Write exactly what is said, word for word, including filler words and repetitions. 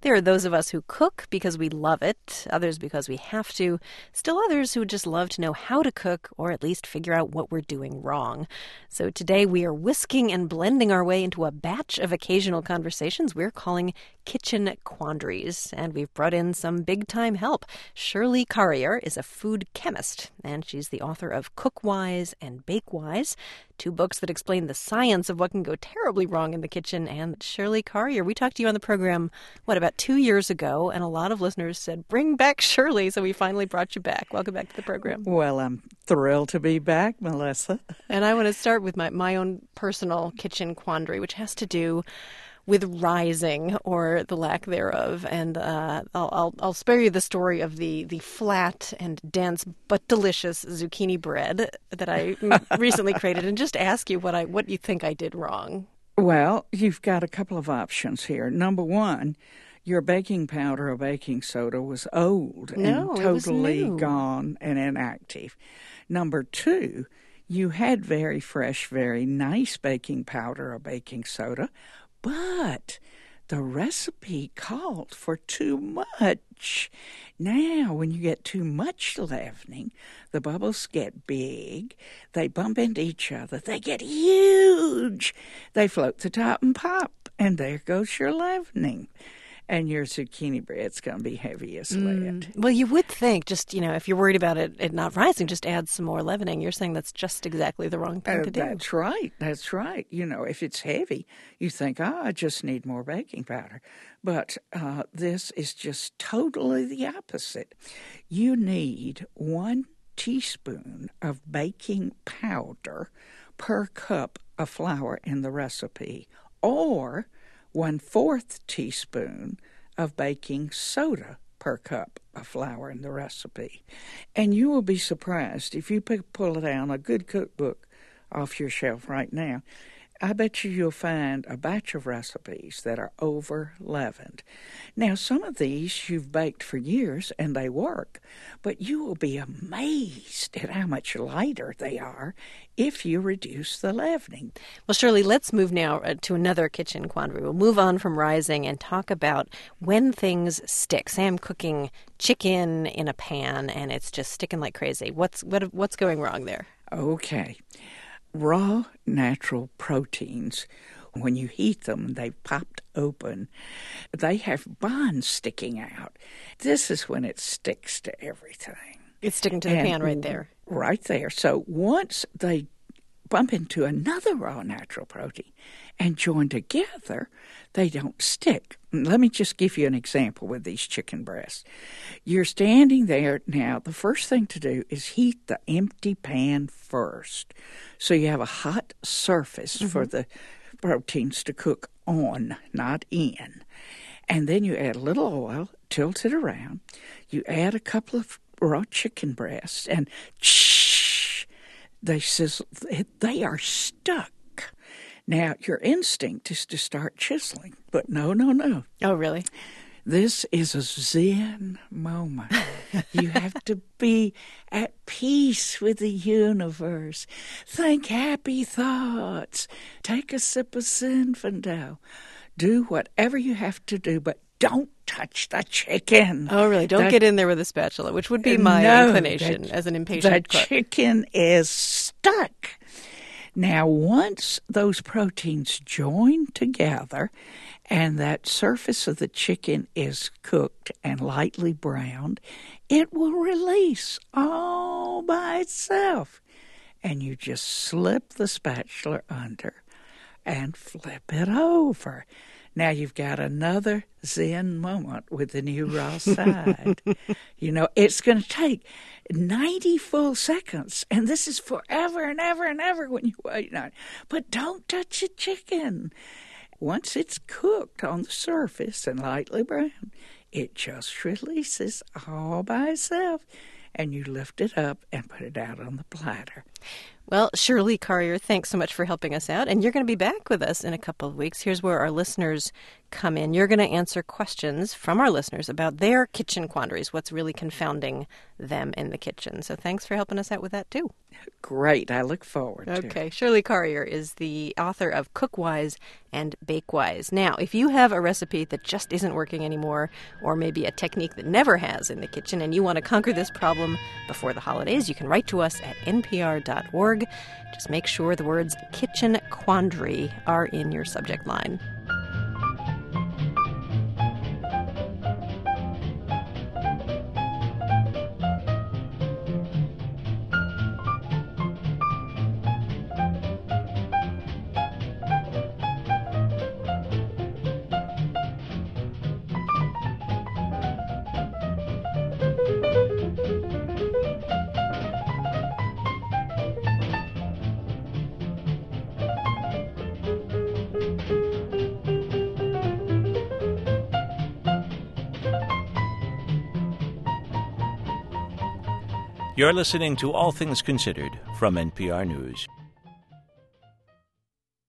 There are those of us who cook because we love it, others because we have to, still others who would just love to know how to cook or at least figure out what we're doing wrong. So today we are whisking and blending our way into a batch of occasional conversations we're calling Kitchen Quandaries. And we've brought in some big-time help. Shirley Carrier is a food chemist, and she's the author of Cookwise and Bakewise, two books that explain the science of what can go terribly wrong in the kitchen. And Shirley Carrier, we talked to you on the program, what, about two years ago, and a lot of listeners said, bring back Shirley, so we finally brought you back. Welcome back to the program. Well, I'm thrilled to be back, Melissa. And I want to start with my, my own personal kitchen quandary, which has to do with rising, or the lack thereof. And uh, I'll, I'll I'll spare you the story of the, the flat and dense but delicious zucchini bread that I recently created, and just ask you what I what you think I did wrong. Well, you've got a couple of options here. Number one, your baking powder or baking soda was old no, and totally it was new. gone and inactive. Number two, you had very fresh, very nice baking powder or baking soda, but the recipe called for too much. Now, when you get too much leavening, the bubbles get big, they bump into each other, they get huge, they float to the top and pop, and there goes your leavening. And your zucchini bread's going to be heavy as lead. Mm. Well, you would think, just, you know, if you're worried about it, it not rising, just add some more leavening. You're saying that's just exactly the wrong thing Uh, to do. that's right. That's right. You know, if it's heavy, you think, oh, I just need more baking powder. But uh, this is just totally the opposite. You need one teaspoon of baking powder per cup of flour in the recipe, or one-fourth teaspoon of baking soda per cup of flour in the recipe. And you will be surprised if you pick, pull it down, a good cookbook off your shelf right now, I bet you you'll find a batch of recipes that are over-leavened. Now, some of these you've baked for years and they work, but you will be amazed at how much lighter they are if you reduce the leavening. Well, Shirley, let's move now to another kitchen quandary. We'll move on from rising and talk about when things stick. Say I'm cooking chicken in a pan and it's just sticking like crazy. What's what, what's going wrong there? Okay. Raw natural proteins, when you heat them, they've popped open. They have bonds sticking out. This is when it sticks to everything. It's sticking to the and pan right there. Right there. So once they bump into another raw natural protein and join together, they don't stick. Let me just give you an example with these chicken breasts. You're standing there now. The first thing to do is heat the empty pan first, so you have a hot surface mm-hmm. for the proteins to cook on, not in. And then you add a little oil, tilt it around. You add a couple of raw chicken breasts, and shh, they sizzle. They are stuck. Now, your instinct is to start chiseling, but no, no, no. Oh, really? This is a Zen moment. You have to be at peace with the universe. Think happy thoughts. Take a sip of Zinfandel. Do whatever you have to do, but don't touch the chicken. Oh, really? Don't the, get in there with a spatula, which would be my no, inclination the, as an impatient the cook. The chicken is stuck. Now, once those proteins join together and that surface of the chicken is cooked and lightly browned, it will release all by itself. And you just slip the spatula under and flip it over. Now you've got another Zen moment with the new raw side. You know, it's going to take ninety full seconds, and this is forever and ever and ever when you wait on it. But don't touch the chicken. Once it's cooked on the surface and lightly browned, it just releases all by itself, and you lift it up and put it out on the platter. Well, Shirley Carrier, thanks so much for helping us out. And you're going to be back with us in a couple of weeks. Here's where our listeners come in. You're going to answer questions from our listeners about their kitchen quandaries, what's really confounding them in the kitchen. So thanks for helping us out with that, too. Great. I look forward to it. Okay. Shirley Collier is the author of Cookwise and Bakewise. Now, if you have a recipe that just isn't working anymore, or maybe a technique that never has in the kitchen, and you want to conquer this problem before the holidays, you can write to us at n p r dot org. Just make sure the words kitchen quandary are in your subject line. You're listening to All Things Considered from N P R News.